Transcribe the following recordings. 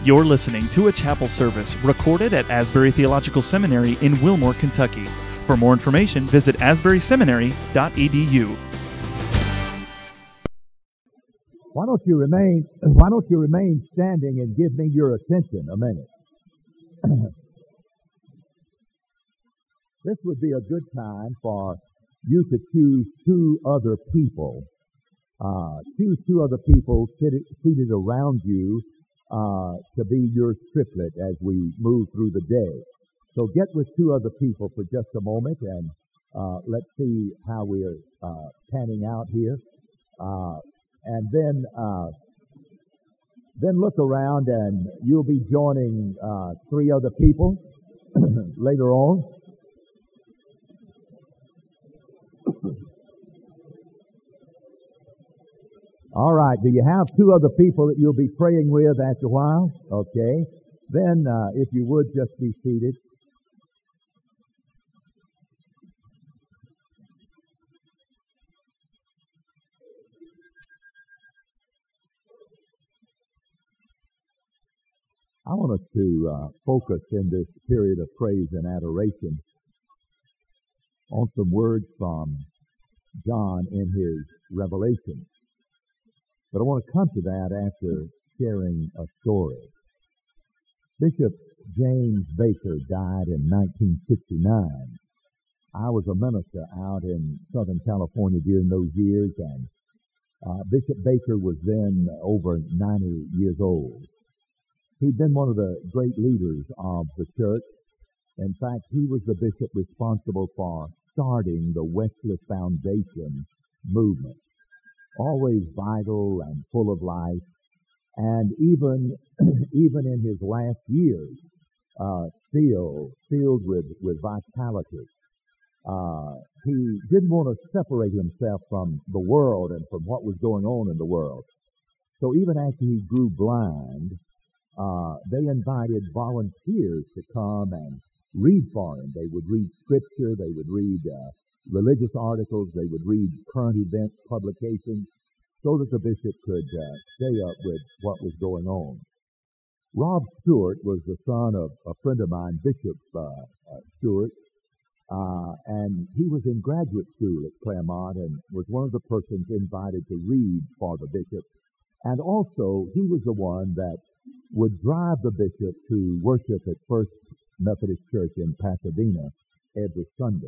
You're listening to a chapel service recorded at Asbury Theological Seminary in Wilmore, Kentucky. For more information, visit asburyseminary.edu. Why don't you remain standing and give me your attention a minute? This would be a good time for you to choose two other people. Choose two other people seated around you to be your triplet as we move through the day. So get with two other people for just a moment, and let's see how we're panning out here. And then look around, and you'll be joining three other people later on. All right. Do you have two other people that you'll be praying with after a while? Okay. Then, if you would, just be seated. I want us to focus in this period of praise and adoration on some words from John in his Revelation. But I want to come to that after sharing a story. Bishop James Baker died in 1969. I was a minister out in Southern California during those years, and Bishop Baker was then over 90 years old. He'd been one of the great leaders of the church. In fact, he was the bishop responsible for starting the Wesley Foundation movement. Always vital and full of life, and even in his last years, still filled with vitality. He didn't want to separate himself from the world and from what was going on in the world. So even after he grew blind, they invited volunteers to come and read for him. They would read scripture, they would read religious articles, they would read current events publications, so that the bishop could stay up with what was going on. Rob Stewart was the son of a friend of mine, Bishop Stewart, and he was in graduate school at Claremont and was one of the persons invited to read for the bishop. And also, he was the one that would drive the bishop to worship at First Methodist Church in Pasadena every Sunday.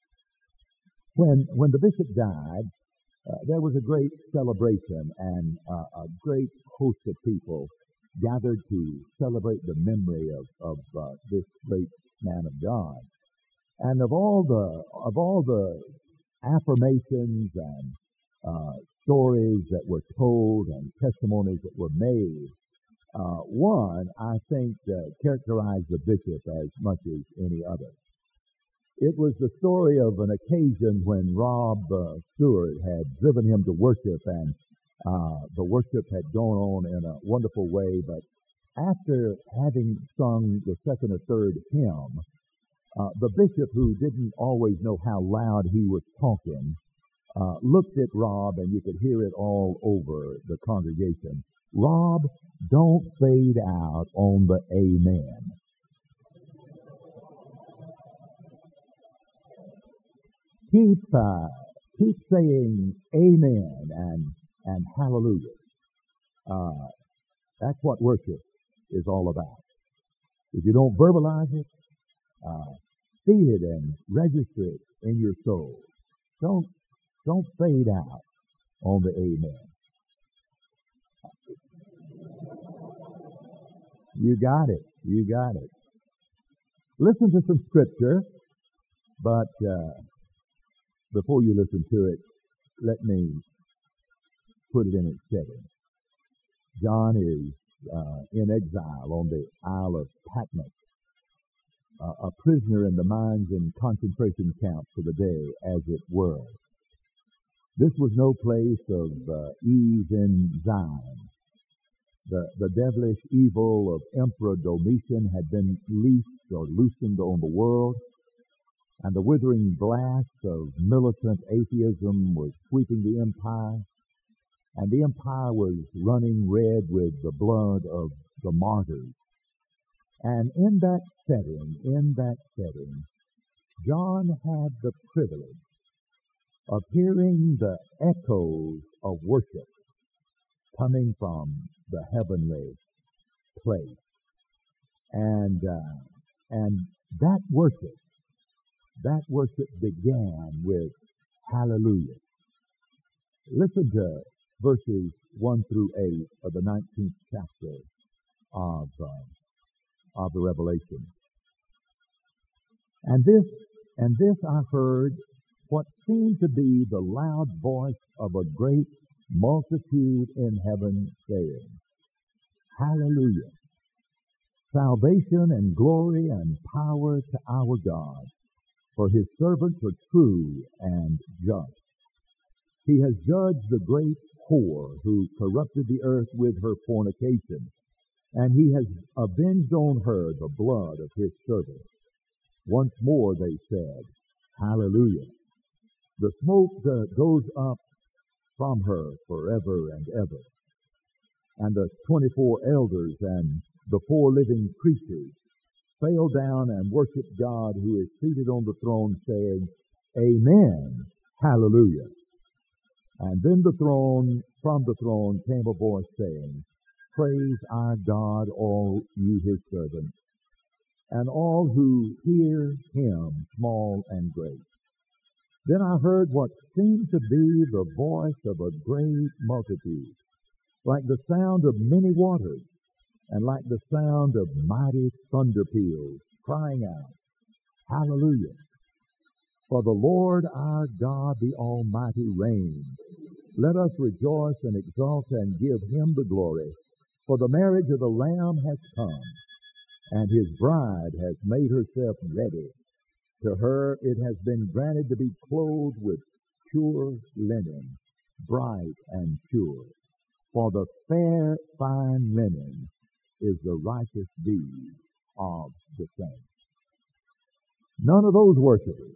When the bishop died, there was a great celebration, and a great host of people gathered to celebrate the memory of this great man of God. And of all the affirmations and stories that were told and testimonies that were made, one, I think, characterized the bishop as much as any other. It was the story of an occasion when Rob Stewart had driven him to worship, and the worship had gone on in a wonderful way, but after having sung the second or third hymn, the bishop, who didn't always know how loud he was talking, looked at Rob, and you could hear it all over the congregation. Rob, don't fade out on the amen. Keep saying amen and hallelujah. That's what worship is all about. If you don't verbalize it, feel it and register it in your soul. Don't fade out on the amen. You got it. You got it. Listen to some scripture, but before you listen to it, let me put it in its setting. John is in exile on the Isle of Patmos, a prisoner in the mines and concentration camps for the day, as it were. This was no place of ease in Zion. The devilish evil of Emperor Domitian had been loosened on the world, and the withering blast of militant atheism was sweeping the empire. and the empire was running red with the blood of the martyrs. And in that setting, John had the privilege of hearing the echoes of worship coming from the heavenly place. And that worship began with hallelujah. Listen to verses 1 through 8 of the 19th chapter of the Revelation. And this I heard what seemed to be the loud voice of a great multitude in heaven saying, Hallelujah! Salvation and glory and power to our God, for his servants are true and just. He has judged the great whore who corrupted the earth with her fornication, and he has avenged on her the blood of his servants. Once more they said, Hallelujah! The smoke goes up from her forever and ever. And the 24 elders and the 4 living creatures fell down and worshiped God who is seated on the throne, saying, Amen, Hallelujah. And then from the throne came a voice saying, Praise our God, all you his servants, and all who hear him, small and great. Then I heard what seemed to be the voice of a great multitude, like the sound of many waters, and like the sound of mighty thunder peals, crying out, Hallelujah! For the Lord our God, the Almighty, reigns. Let us rejoice and exult and give him the glory. For the marriage of the Lamb has come, and his bride has made herself ready. To her it has been granted to be clothed with pure linen, bright and pure. For the fair, fine linen is the righteous deed of the saints. None of those worshipers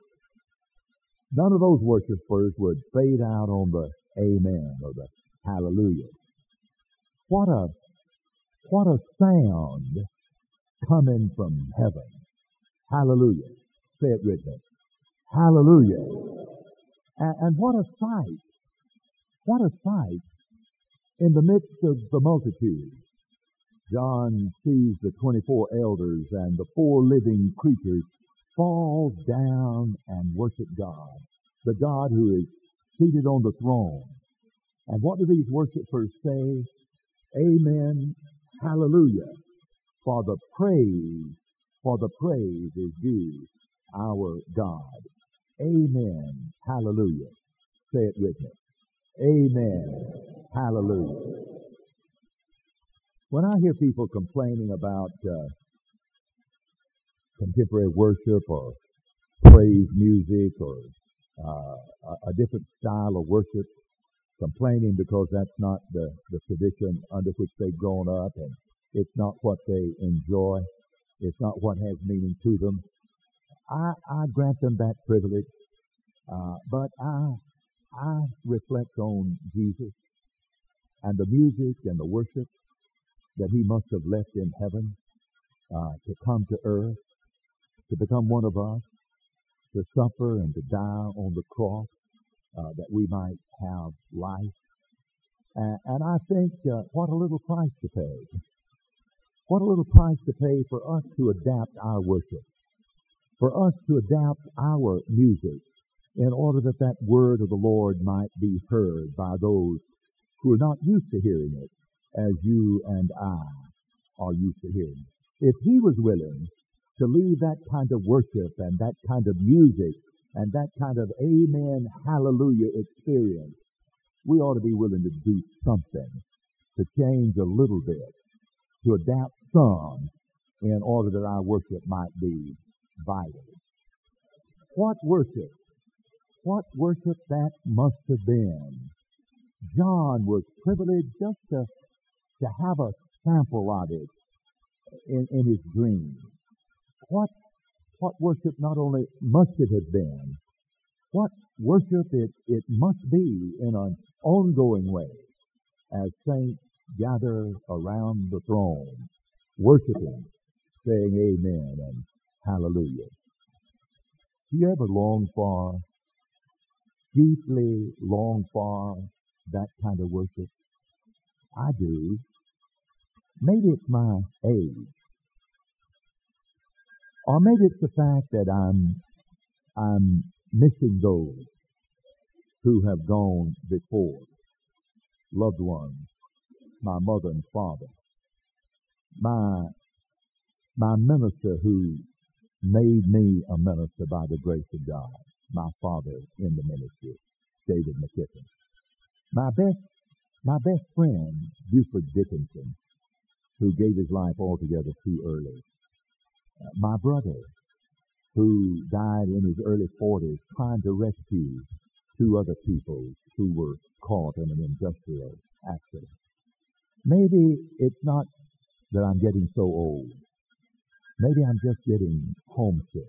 would fade out on the amen or the hallelujah. What a sound coming from heaven. Hallelujah. Say it with me. Hallelujah. And what a sight in the midst of the multitude. John sees the 24 elders and the 4 living creatures fall down and worship God, the God who is seated on the throne. And what do these worshipers say? Amen, hallelujah, for the praise is due our God. Amen, hallelujah. Say it with me. Amen, hallelujah. When I hear people complaining about contemporary worship or praise music or a different style of worship, complaining because that's not the tradition under which they've grown up, and it's not what they enjoy, it's not what has meaning to them, I grant them that privilege, but I reflect on Jesus and the music and the worship that he must have left in heaven to come to earth, to become one of us, to suffer and to die on the cross that we might have life. And I think what a little price to pay. What a little price to pay for us to adapt our worship, for us to adapt our music in order that that word of the Lord might be heard by those who are not used to hearing it as you and I are used to hearing it. If he was willing to leave that kind of worship and that kind of music and that kind of amen, hallelujah experience, we ought to be willing to do something to change a little bit, to adapt some in order that our worship might be vital. What worship that must have been. John was privileged just to have a sample of it in his dream. What worship not only must it have been, what worship it must be in an ongoing way. as saints gather around the throne, worshiping, saying amen and hallelujah. Do you ever long for, deeply long for that kind of worship? I do. Maybe it's my age. Or maybe it's the fact that I'm missing those who have gone before, loved ones, my mother and father, my minister who made me a minister by the grace of God, my father in the ministry, David McKippen. My best friend, Buford Dickinson, who gave his life altogether too early. My brother, who died in his early 40s trying to rescue two other people who were caught in an industrial accident. Maybe it's not that I'm getting so old. Maybe I'm just getting homesick.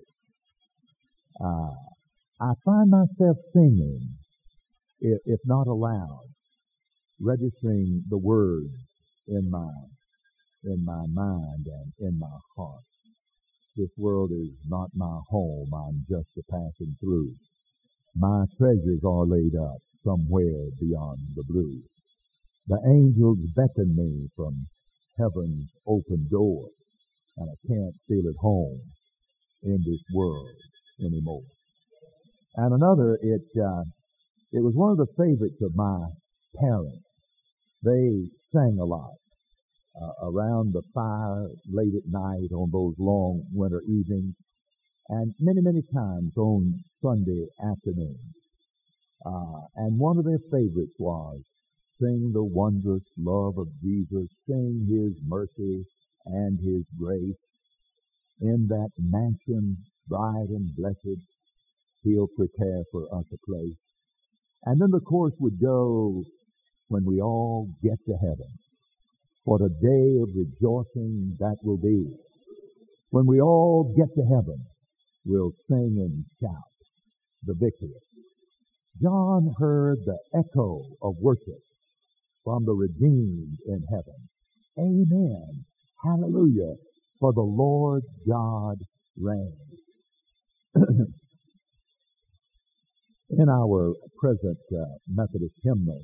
I find myself singing, if not aloud, registering the words in my mind and in my heart. This world is not my home, I'm just a passing through. My treasures are laid up somewhere beyond the blue. The angels beckon me from heaven's open door, and I can't feel at home in this world anymore. And another, it was one of the favorites of my parents. They sang a lot around the fire late at night on those long winter evenings, and many, many times on Sunday afternoons. And one of their favorites was, "Sing the wondrous love of Jesus, sing His mercy and His grace. In that mansion bright and blessed, He'll prepare for us a place." And then the chorus would go, "When we all get to heaven, what a day of rejoicing that will be. When we all get to heaven, we'll sing and shout the victory." John heard the echo of worship from the redeemed in heaven. Amen. Hallelujah. For the Lord God reigns. In our present Methodist hymnal,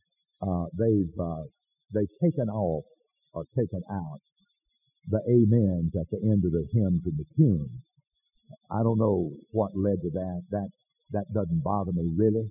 they've taken off or taken out the amens at the end of the hymns in the tune. I don't know what led to that. That doesn't bother me really.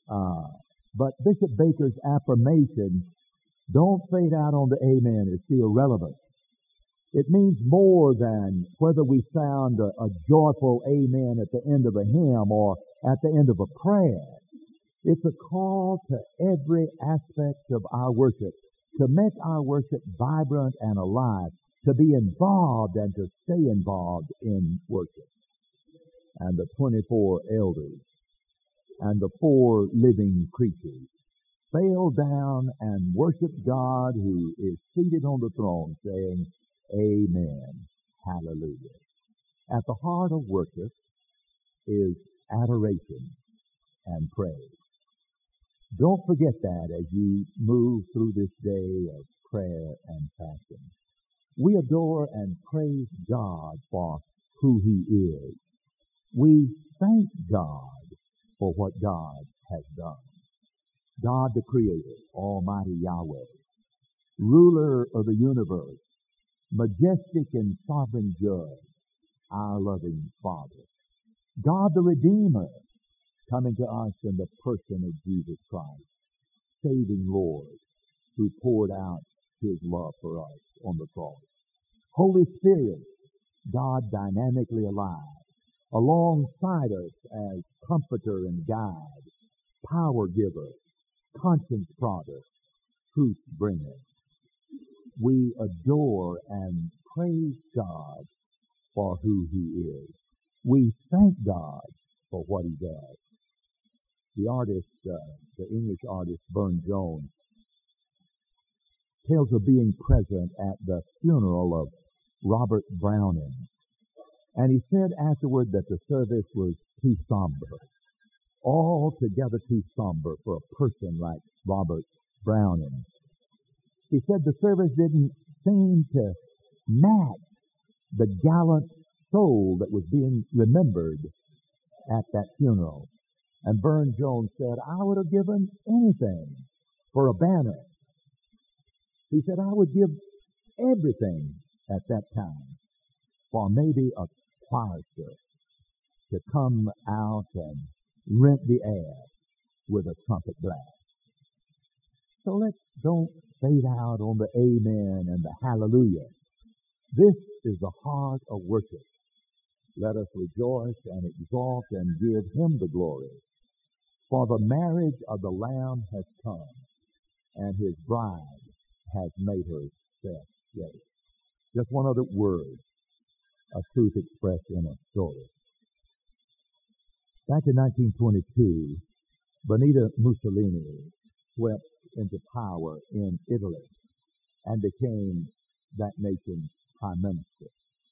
But Bishop Baker's affirmation, "Don't fade out on the amen," is still relevant. It means more than whether we sound a joyful amen at the end of a hymn or at the end of a prayer. It's a call to every aspect of our worship, to make our worship vibrant and alive, to be involved and to stay involved in worship. And the 24 elders and the 4 living creatures fell down and worshiped God who is seated on the throne, saying, Amen. Hallelujah. At the heart of worship is adoration and praise. Don't forget that as you move through this day of prayer and fasting. We adore and praise God for who He is. We thank God for what God has done. God the Creator, Almighty Yahweh, ruler of the universe, majestic and sovereign Judge, our loving Father. God the Redeemer, coming to us in the person of Jesus Christ, saving Lord, who poured out His love for us on the cross. Holy Spirit, God dynamically alive, alongside us as comforter and guide, power giver, conscience prodder, truth bringer. We adore and praise God for who He is. We thank God for what He does. The artist, the English artist Burne-Jones, tells of being present at the funeral of Robert Browning. And he said afterward that the service was too somber, altogether too somber for a person like Robert Browning. He said the service didn't seem to match the gallant soul that was being remembered at that funeral. And Burne-Jones said, I would have given anything for a banner. He said, I would give everything at that time for maybe a chorister to come out and rent the air with a trumpet blast. So let's don't fade out on the amen and the hallelujah. This is the heart of worship. Let us rejoice and exalt and give Him the glory. For the marriage of the Lamb has come, and His bride has made herself ready. Just one other word, a truth expressed in a story. Back in 1922, Benito Mussolini swept into power in Italy and became that nation's prime minister.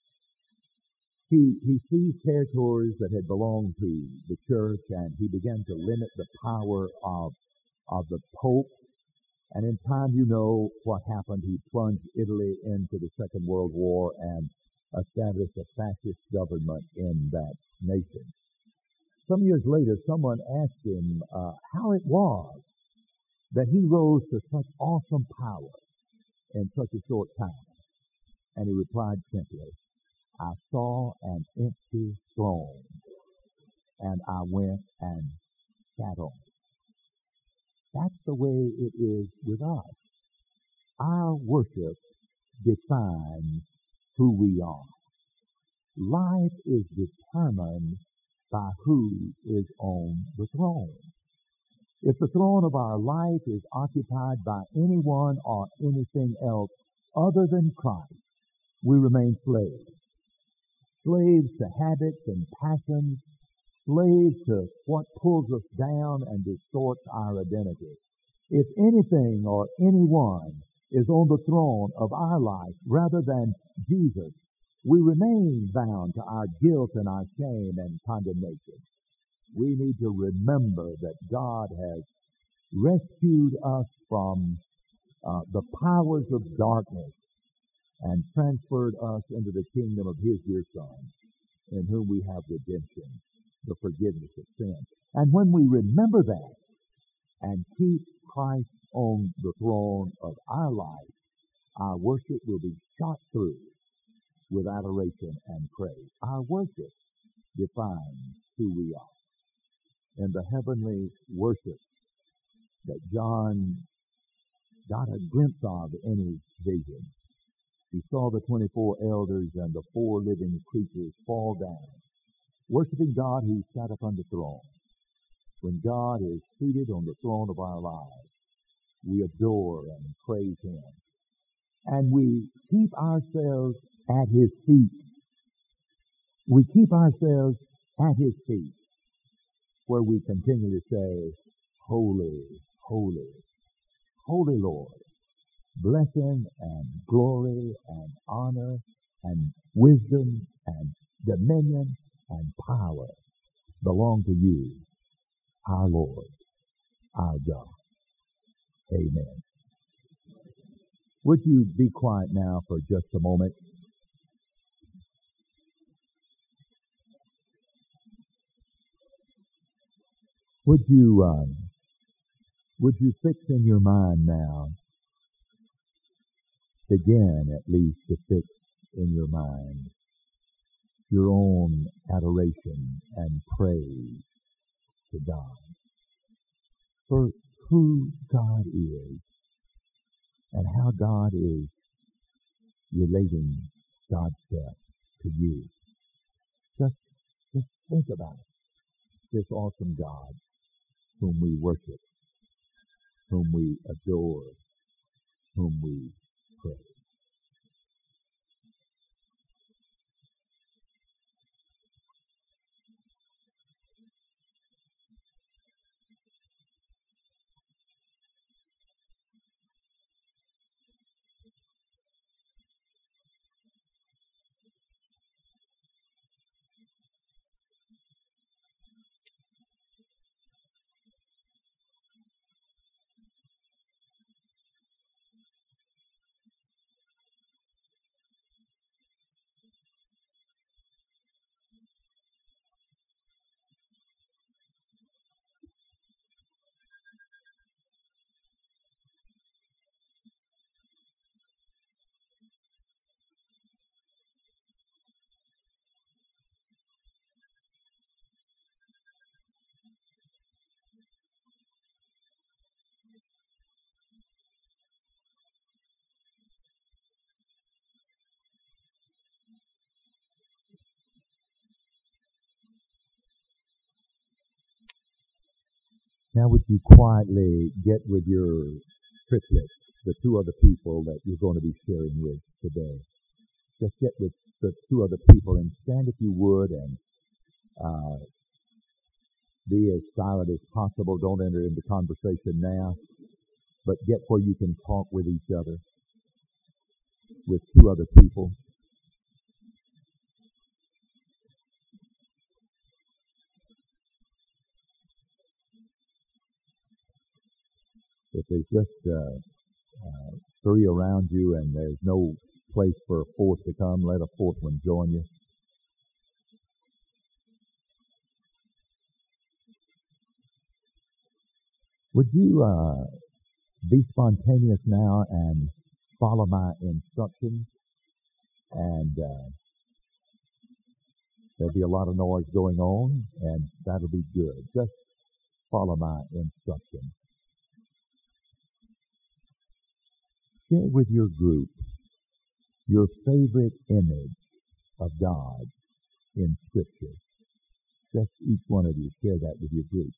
He seized territories that had belonged to the church, and he began to limit the power of the Pope. And in time, you know what happened. He plunged Italy into the Second World War and established a fascist government in that nation. Some years later, someone asked him how it was that he rose to such awesome power in such a short time. And he replied simply, I saw an empty throne, and I went and sat on it. That's the way it is with us. Our worship defines who we are. Life is determined by who is on the throne. If the throne of our life is occupied by anyone or anything else other than Christ, we remain slaves. Slaves to habits and passions, slaves to what pulls us down and distorts our identity. If anything or anyone is on the throne of our life rather than Jesus, we remain bound to our guilt and our shame and condemnation. We need to remember that God has rescued us from the powers of darkness and transferred us into the kingdom of His dear Son, in whom we have redemption, the forgiveness of sin. And when we remember that and keep Christ on the throne of our life, our worship will be shot through with adoration and praise. Our worship defines who we are. In the heavenly worship that John got a glimpse of in his vision, he saw the 24 elders and the 4 living creatures fall down, worshiping God who sat upon the throne. When God is seated on the throne of our lives, we adore and praise Him. And we keep ourselves at His feet. We keep ourselves at His feet, where we continually say, Holy, holy, holy Lord. Blessing and glory and honor and wisdom and dominion and power belong to You, our Lord, our God. Amen. Would you be quiet now for just a moment? Would you fix in your mind now, begin at least to fix in your mind your own adoration and praise to God for who God is and how God is relating God's self to you. Just think about this awesome God whom we worship, whom we adore, whom we praise. Now would you quietly get with your triplets, the two other people that you're going to be sharing with today. Just get with the two other people and stand if you would and be as silent as possible. Don't enter into conversation now, but get where you can talk with each other, with two other people. If there's just three around you and there's no place for a fourth to come, let a fourth one join you. Would you be spontaneous now and follow my instructions? And there'll be a lot of noise going on, and that'll be good. Just follow my instructions. Share with your group your favorite image of God in Scripture. Just each one of you share that with your group.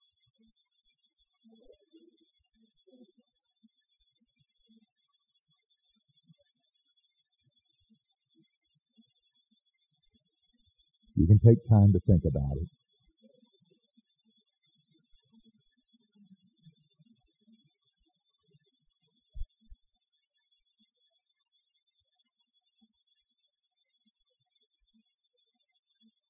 You can take time to think about it.